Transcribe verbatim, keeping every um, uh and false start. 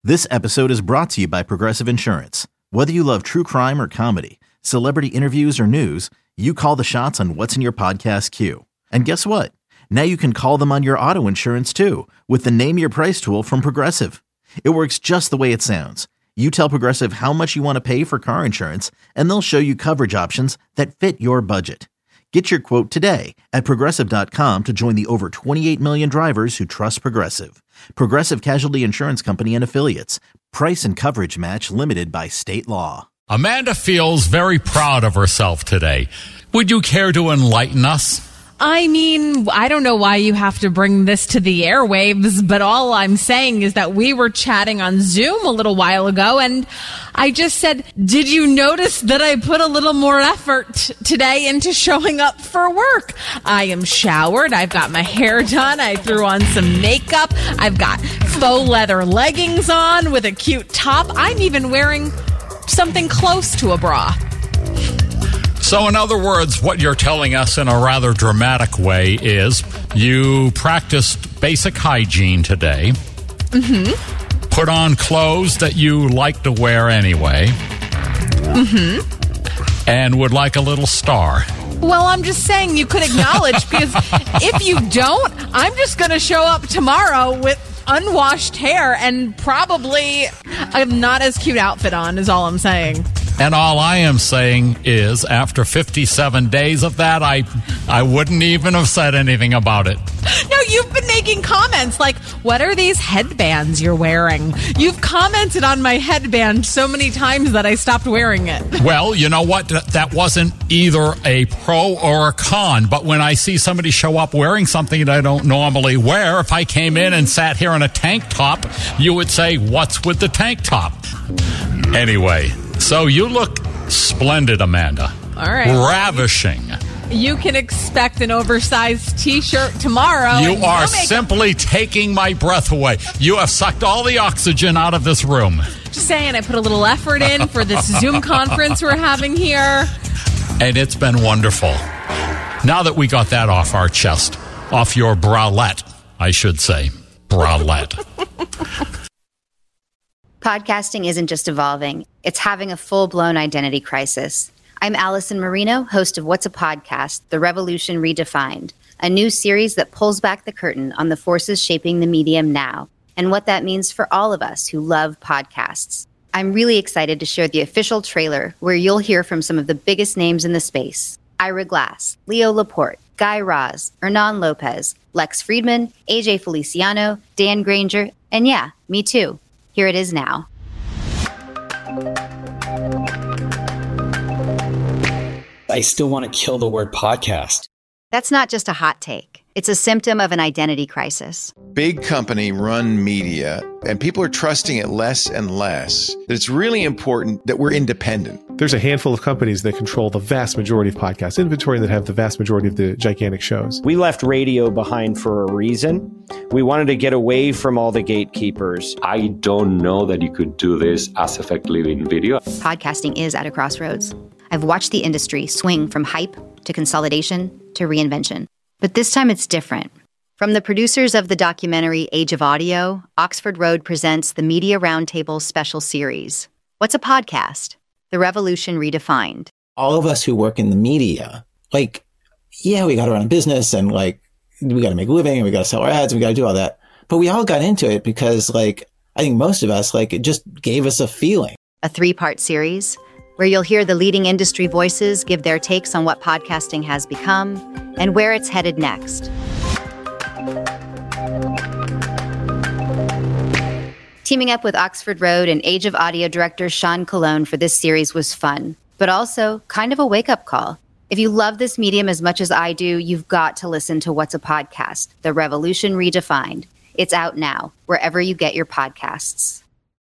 This episode is brought to you by Progressive Insurance. Whether you love true crime or comedy, celebrity interviews or news, you call the shots on what's in your podcast queue. And guess what? Now you can call them on your auto insurance too with the Name Your Price tool from Progressive. It works just the way it sounds. You tell Progressive how much you want to pay for car insurance, and they'll show you coverage options that fit your budget. Get your quote today at Progressive dot com to join the over twenty-eight million drivers who trust Progressive. Progressive Casualty Insurance Company and Affiliates. Price and coverage match limited by state law. Amanda feels very proud of herself today. Would you care to enlighten us? I mean, I don't know why you have to bring this to the airwaves, but all I'm saying is that we were chatting on Zoom a little while ago, and I just said, did you notice that I put a little more effort today into showing up for work? I am showered. I've got my hair done. I threw on some makeup. I've got faux leather leggings on with a cute top. I'm even wearing something close to a bra. So in other words, what you're telling us in a rather dramatic way is you practiced basic hygiene today. Mm-hmm. Put on clothes that you like to wear anyway. Mm-hmm. And would like a little star. Well, I'm just saying you could acknowledge, because if you don't, I'm just going to show up tomorrow with unwashed hair and probably a not as cute outfit on, is all I'm saying. And all I am saying is, after fifty-seven days of that, I I wouldn't even have said anything about it. No, you've been making comments like, what are these headbands you're wearing? You've commented on my headband so many times that I stopped wearing it. Well, you know what? That wasn't either a pro or a con. But when I see somebody show up wearing something that I don't normally wear, if I came in and sat here in a tank top, you would say, what's with the tank top? Anyway. So you look splendid, Amanda. All right. Ravishing. You can expect an oversized T-shirt tomorrow. You are no simply taking my breath away. You have sucked all the oxygen out of this room. Just saying, I put a little effort in for this Zoom conference we're having here. And it's been wonderful. Now that we got that off our chest, off your bralette, I should say. Bralette. Podcasting isn't just evolving, it's having a full-blown identity crisis. I'm Allison Marino, host of What's a Podcast? The Revolution Redefined, a new series that pulls back the curtain on the forces shaping the medium now, and what that means for all of us who love podcasts. I'm really excited to share the official trailer, where you'll hear from some of the biggest names in the space. Ira Glass, Leo Laporte, Guy Raz, Hernan Lopez, Lex Friedman, A J Feliciano, Dan Granger, and yeah, me too. Here it is now. I still want to kill the word podcast. That's not just a hot take. It's a symptom of an identity crisis. Big company run media, and people are trusting it less and less. That it's really important that we're independent. There's a handful of companies that control the vast majority of podcast inventory and that have the vast majority of the gigantic shows. We left radio behind for a reason. We wanted to get away from all the gatekeepers. I don't know that you could do this as effectively in video. Podcasting is at a crossroads. I've watched the industry swing from hype to consolidation to reinvention. But this time it's different. From the producers of the documentary Age of Audio, Oxford Road presents the Media Roundtable special series. What's a podcast? The Revolution Redefined. All of us who work in the media, like, yeah, we got to run a business and like, we got to make a living and we got to sell our ads and we got to do all that. But we all got into it because like, I think most of us, like, it just gave us a feeling. A three-part series where you'll hear the leading industry voices give their takes on what podcasting has become and where it's headed next. Teaming up with Oxford Road and Age of Audio director Sean Colon for this series was fun, but also kind of a wake-up call. If you love this medium as much as I do, you've got to listen to What's a Podcast? The Revolution Redefined. It's out now, wherever you get your podcasts.